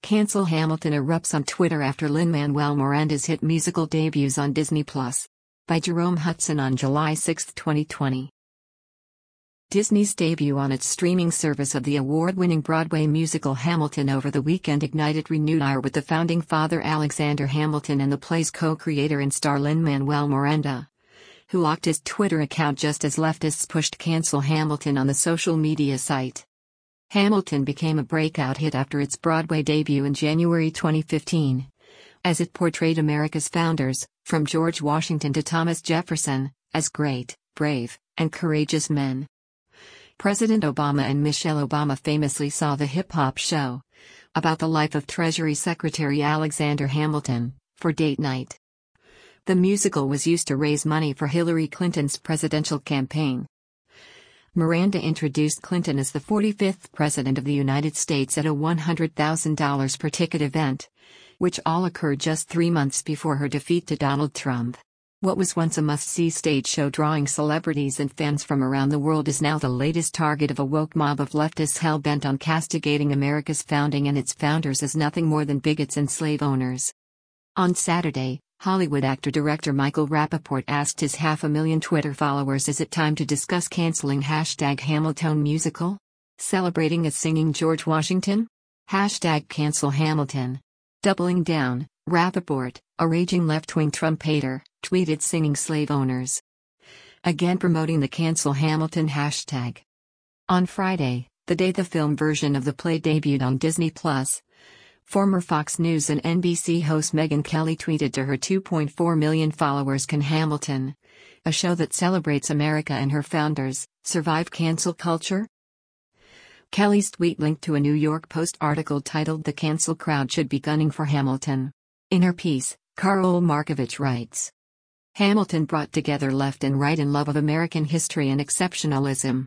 Cancel Hamilton erupts on Twitter after Lin-Manuel Miranda's hit musical debuts on Disney+. By Jerome Hudson on July 6, 2020. Disney's debut on its streaming service of the award-winning Broadway musical Hamilton over the weekend ignited renewed ire with the founding father Alexander Hamilton and the play's co-creator and star Lin-Manuel Miranda, who locked his Twitter account just as leftists pushed Cancel Hamilton on the social media site. Hamilton became a breakout hit after its Broadway debut in January 2015, as it portrayed America's founders, from George Washington to Thomas Jefferson, as great, brave, and courageous men. President Obama and Michelle Obama famously saw the hip-hop show, about the life of Treasury Secretary Alexander Hamilton, for date night. The musical was used to raise money for Hillary Clinton's presidential campaign. Miranda introduced Clinton as the 45th President of the United States at a $100,000 per ticket event, which all occurred just 3 months before her defeat to Donald Trump. What was once a must-see stage show drawing celebrities and fans from around the world is now the latest target of a woke mob of leftists hell-bent on castigating America's founding and its founders as nothing more than bigots and slave owners. On Saturday, Hollywood actor-director Michael Rapaport asked his 500,000 Twitter followers, is it time to discuss canceling #Hamilton musical? Celebrating a singing George Washington? #Cancel Hamilton. Doubling down, Rapaport, a raging left-wing Trump hater, tweeted singing slave owners. Again promoting the Cancel Hamilton hashtag. On Friday, the day the film version of the play debuted on Disney+, former Fox News and NBC host Megyn Kelly tweeted to her 2.4 million followers, "Can Hamilton, a show that celebrates America and her founders, survive cancel culture?" Kelly's tweet linked to a New York Post article titled "The Cancel Crowd Should Be Gunning for Hamilton." In her piece, Karol Markovich writes, Hamilton brought together left and right in love of American history and exceptionalism.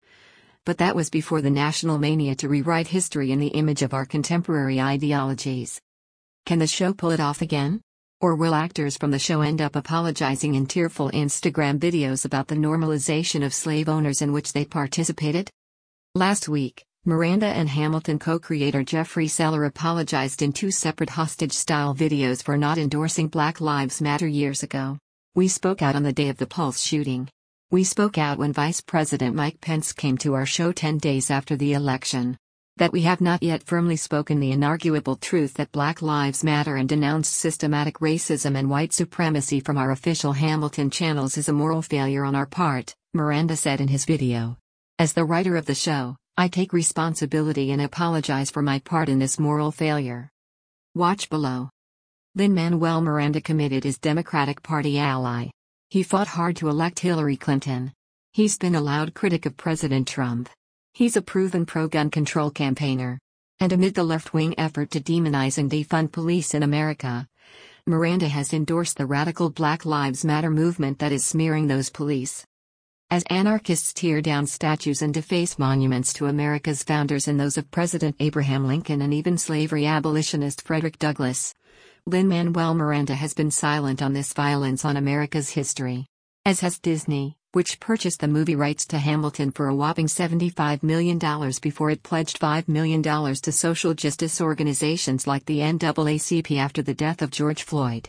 But that was before the national mania to rewrite history in the image of our contemporary ideologies. Can the show pull it off again? Or will actors from the show end up apologizing in tearful Instagram videos about the normalization of slave owners in which they participated? Last week, Miranda and Hamilton co-creator Jeffrey Seller apologized in 2 separate hostage-style videos for not endorsing Black Lives Matter years ago. "We spoke out on the day of the Pulse shooting. We spoke out when Vice President Mike Pence came to our show 10 days after the election. That we have not yet firmly spoken the inarguable truth that Black Lives Matter and denounced systematic racism and white supremacy from our official Hamilton channels is a moral failure on our part," Miranda said in his video. "As the writer of the show, I take responsibility and apologize for my part in this moral failure." Watch below. Lin-Manuel Miranda committed his Democratic Party ally. He fought hard to elect Hillary Clinton. He's been a loud critic of President Trump. He's a proven pro-gun control campaigner. And amid the left-wing effort to demonize and defund police in America, Miranda has endorsed the radical Black Lives Matter movement that is smearing those police. As anarchists tear down statues and deface monuments to America's founders and those of President Abraham Lincoln and even slavery abolitionist Frederick Douglass, Lin-Manuel Miranda has been silent on this violence on America's history. As has Disney, which purchased the movie rights to Hamilton for a whopping $75 million before it pledged $5 million to social justice organizations like the NAACP after the death of George Floyd.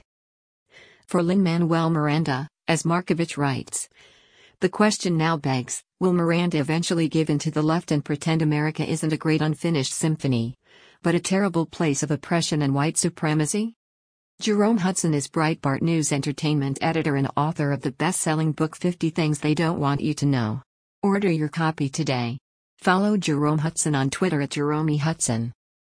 For Lin-Manuel Miranda, as Markovich writes, the question now begs, will Miranda eventually give in to the left and pretend America isn't a great unfinished symphony, but a terrible place of oppression and white supremacy? Jerome Hudson is Breitbart News entertainment editor and author of the best-selling book 50 Things They Don't Want You to Know. Order your copy today. Follow Jerome Hudson on Twitter at JeromeHudson.